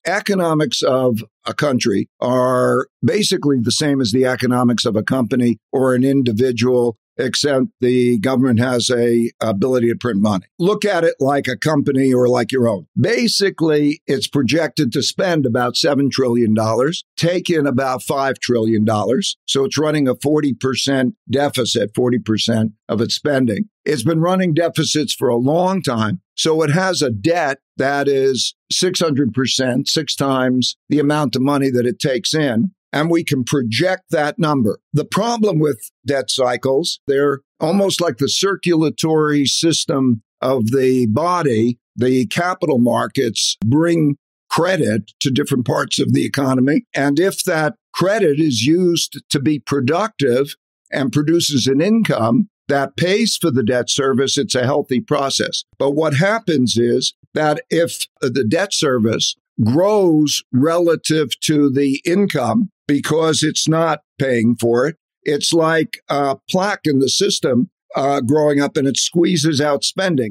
economics of a country are basically the same as the economics of a company or an individual, except the government has a ability to print money. Look at it like a company or like your own. Basically, it's projected to spend about $7 trillion, take in about $5 trillion. So it's running a 40% deficit, 40% of its spending. It's been running deficits for a long time. So it has a debt that is 600%, 6 times the amount of money that it takes in. And we can project that number. The problem with debt cycles, they're almost like the circulatory system of the body. The capital markets bring credit to different parts of the economy. And if that credit is used to be productive and produces an income that pays for the debt service, it's a healthy process. But what happens is that if the debt service grows relative to the income, because it's not paying for it, it's like a plaque in the system growing up and it squeezes out spending.